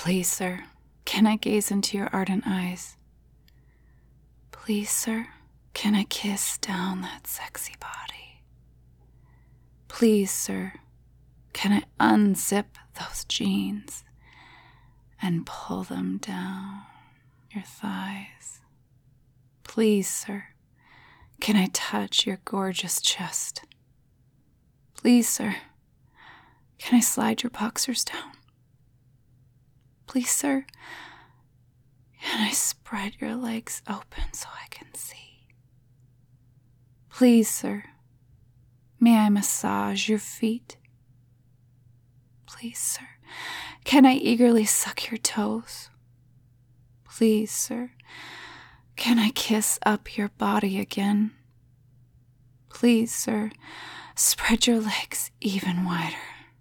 Please, sir, can I gaze into your ardent eyes? Please, sir, can I kiss down that sexy body? Please, sir, can I unzip those jeans and pull them down your thighs? Please, sir, can I touch your gorgeous chest? Please, sir, can I slide your boxers down? Please, sir, can I spread your legs open so I can see? Please, sir, may I massage your feet? Please, sir, can I eagerly suck your toes? Please, sir, can I kiss up your body again? Please, sir, spread your legs even wider.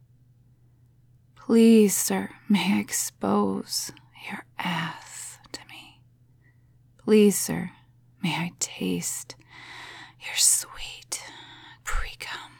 Please, sir, may I expose your ass to me? Please, sir, may I taste your sweet pre-cum?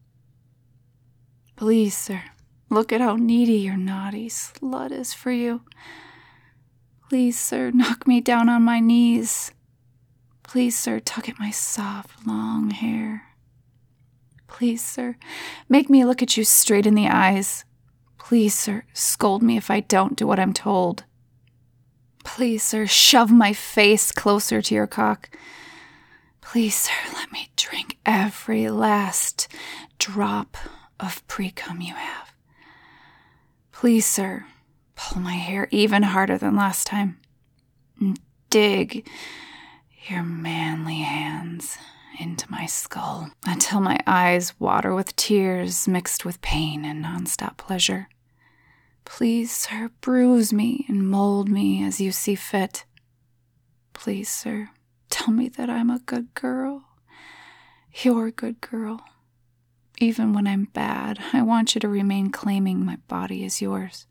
Please, sir, look at how needy your naughty slut is for you. Please, sir, knock me down on my knees. Please, sir, tug at my soft, long hair. Please, sir, make me look at you straight in the eyes. Please, sir, scold me if I don't do what I'm told. Please, sir, shove my face closer to your cock. Please, sir, let me drink every last drop of pre-cum you have. Please, sir, pull my hair even harder than last time. And dig your manly hands into my skull until my eyes water with tears mixed with pain and nonstop pleasure. Please, sir, bruise me and mold me as you see fit. Please, sir, tell me that I'm a good girl. You're a good girl. Even when I'm bad, I want you to remain claiming my body as yours.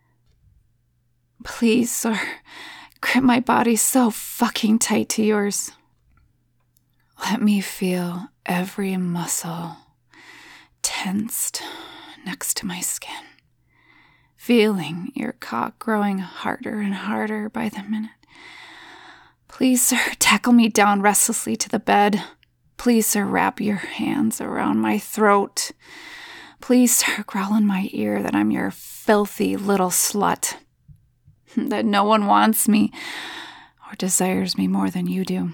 Please, sir, grip my body so fucking tight to yours. Let me feel every muscle tensed next to my skin, feeling your cock growing harder and harder by the minute. Please, sir, tackle me down restlessly to the bed. Please, sir, wrap your hands around my throat. Please, sir, growl in my ear that I'm your filthy little slut, that no one wants me or desires me more than you do.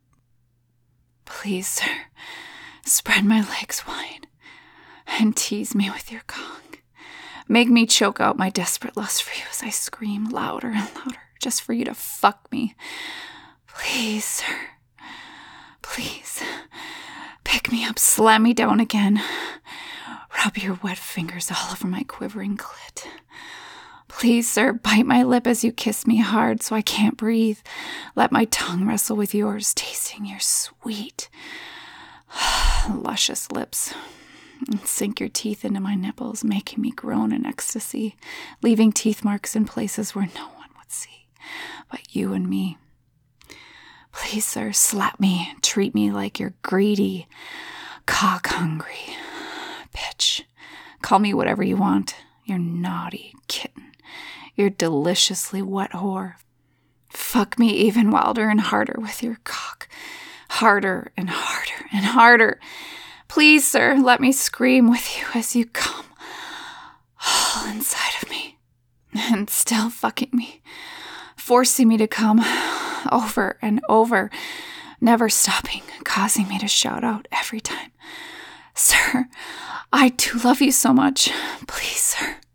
Please, sir, spread my legs wide and tease me with your cock. Make me choke out my desperate lust for you as I scream louder and louder just for you to fuck me. Please, sir, please, pick me up, slam me down again. Rub your wet fingers all over my quivering clit. Please, sir, bite my lip as you kiss me hard so I can't breathe. Let my tongue wrestle with yours, tasting your sweet, luscious lips. And sink your teeth into my nipples, making me groan in ecstasy, leaving teeth marks in places where no one would see but you and me. Please, sir, slap me, treat me like your greedy, cock-hungry bitch. Call me whatever you want, your naughty kitten. You're deliciously wet whore. Fuck me even wilder and harder with your cock. Harder and harder and harder. Please, sir, let me scream with you as you come all inside of me. And still fucking me. Forcing me to come over and over. Never stopping, causing me to shout out every time. Sir, I do love you so much. Please, sir.